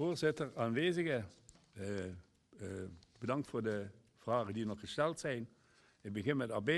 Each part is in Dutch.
Voorzitter, aanwezigen, bedankt voor de vragen die nog gesteld zijn. Ik begin met AB.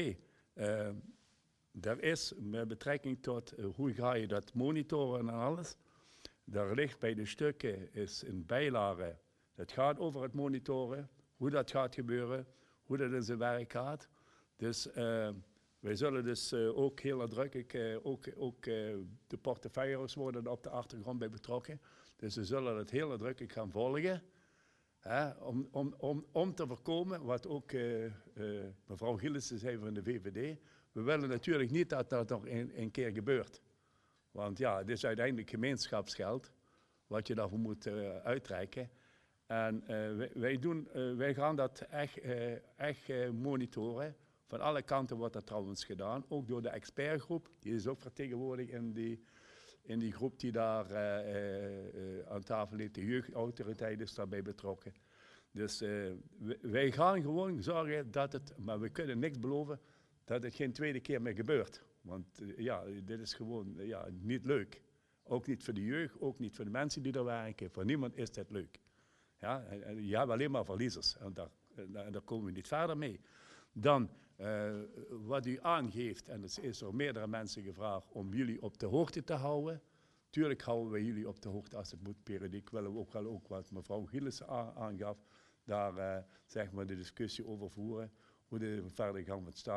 Er is met betrekking tot hoe ga je dat monitoren en alles. Daar ligt bij de stukken is een bijlage. Het gaat over het monitoren, hoe dat gaat gebeuren, hoe dat in zijn werk gaat. Dus wij zullen dus ook heel nadrukkelijk, ook de portefeuilles worden op de achtergrond bij betrokken. Dus we zullen het heel nadrukkelijk gaan volgen. Hè, om te voorkomen, wat ook mevrouw Gielissen zei van de VVD. We willen natuurlijk niet dat dat nog een keer gebeurt. Want ja, het is uiteindelijk gemeenschapsgeld wat je daarvoor moet uitreiken. En wij gaan dat echt monitoren. Van alle kanten wordt dat trouwens gedaan. Ook door de expertgroep. Die is ook vertegenwoordigd in die groep die daar aan tafel ligt. De jeugdautoriteit is daarbij betrokken. Dus wij gaan gewoon zorgen dat het, maar we kunnen niks beloven, dat het geen tweede keer meer gebeurt. Want ja, dit is gewoon niet leuk. Ook niet voor de jeugd, ook niet voor de mensen die daar werken. Voor niemand is dit leuk. Ja, je hebt alleen maar verliezers. En daar komen we niet verder mee. Dan, wat u aangeeft, en er is door meerdere mensen gevraagd om jullie op de hoogte te houden. Tuurlijk houden wij jullie op de hoogte als het moet, periodiek. Willen we ook wel ook wat mevrouw Gielissen aangaf, daar zeg maar de discussie over voeren. Hoe de verdere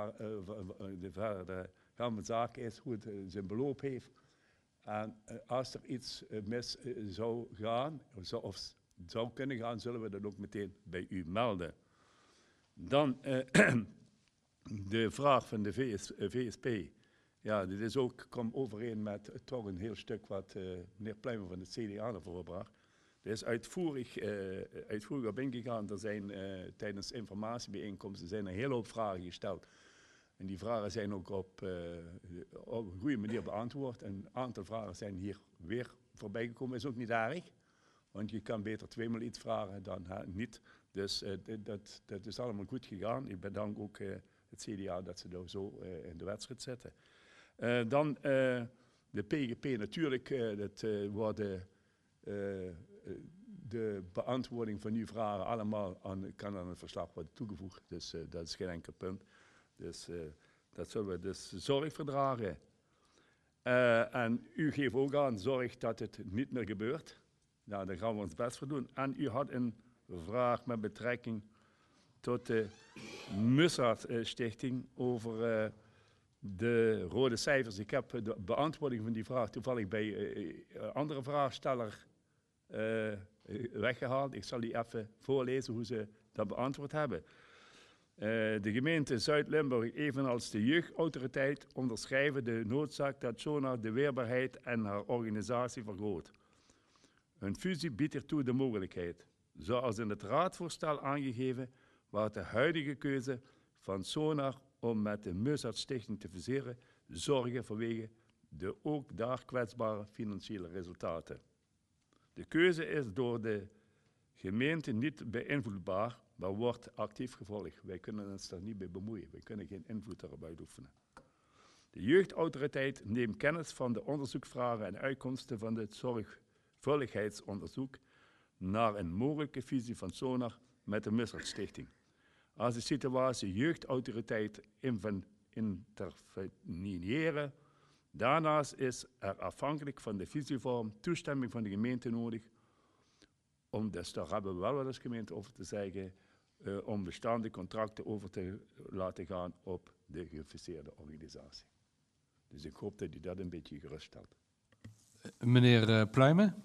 gang met zaken is, hoe het zijn beloop heeft. En als er iets mis zou gaan, of zou kunnen gaan, zullen we dat ook meteen bij u melden. Dan de vraag van de VSP. Ja, dit is ook, komt overeen met toch een heel stuk wat meneer Pluimer van het CDA naar voren bracht. Er is uitvoerig op ingegaan. Er zijn tijdens informatiebijeenkomsten zijn een hele hoop vragen gesteld. En die vragen zijn ook op een goede manier beantwoord. Een aantal vragen zijn hier weer voorbij gekomen. Is ook niet erg, want je kan beter tweemaal iets vragen dan niet. Dus dat is allemaal goed gegaan. Ik bedank ook het CDA dat ze daar zo in de wedstrijd zetten. Dan de PGP natuurlijk, dat worden de beantwoording van uw vragen allemaal kan aan het verslag worden toegevoegd. Dus dat is geen enkel punt. Dus dat zullen we dus zorg verdragen. En u geeft ook aan zorg dat het niet meer gebeurt. Nou, daar gaan we ons best voor doen. En u had een vraag met betrekking tot de Mussard Stichting over de rode cijfers. Ik heb de beantwoording van die vraag toevallig bij een andere vraagsteller weggehaald. Ik zal die even voorlezen hoe ze dat beantwoord hebben. De gemeente Zuid-Limburg, evenals de jeugdautoriteit, onderschrijven de noodzaak dat SONAR de weerbaarheid en haar organisatie vergroot. Een fusie biedt hiertoe de mogelijkheid. Zoals in het raadvoorstel aangegeven, was de huidige keuze van SONAR om met de Mussard Stichting te fuseren, zorgen vanwege de ook daar kwetsbare financiële resultaten. De keuze is door de gemeente niet beïnvloedbaar, maar wordt actief gevolgd. Wij kunnen ons daar niet bij bemoeien. Wij kunnen geen invloed daarop uitoefenen. De jeugdautoriteit neemt kennis van de onderzoeksvragen en uitkomsten van het zorgvuldigheidsonderzoek naar een mogelijke fusie van SONAR met de Mussard Stichting. Als de situatie jeugdautoriteit interveneren, daarnaast is er afhankelijk van de fusievorm toestemming van de gemeente nodig, dus daar hebben we wel als gemeente over te zeggen, om bestaande contracten over te laten gaan op de gefuseerde organisatie. Dus ik hoop dat u dat een beetje geruststelt. Meneer Pluimen.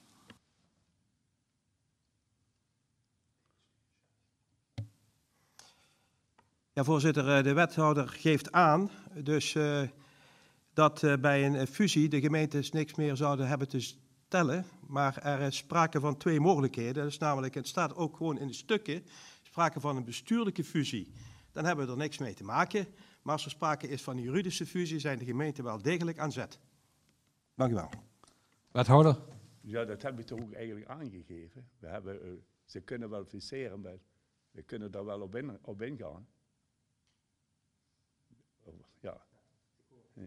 Ja, voorzitter, de wethouder geeft aan dus dat bij een fusie de gemeentes niks meer zouden hebben te stellen, maar er is sprake van twee mogelijkheden. Dat is namelijk, het staat ook gewoon in de stukken, sprake van een bestuurlijke fusie. Dan hebben we er niks mee te maken, maar als er sprake is van een juridische fusie, zijn de gemeenten wel degelijk aan zet. Dank u wel. Wethouder. Ja, dat heb ik toch ook eigenlijk aangegeven. Ze kunnen wel fuseren, maar we kunnen daar wel op ingaan. Ja.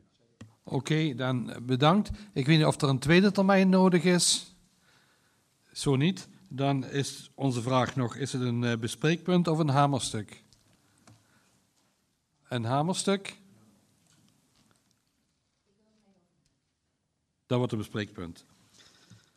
Oké, dan bedankt. Ik weet niet of er een tweede termijn nodig is. Zo niet, dan is onze vraag nog, is het een bespreekpunt of een hamerstuk? Een hamerstuk? Dat wordt een bespreekpunt.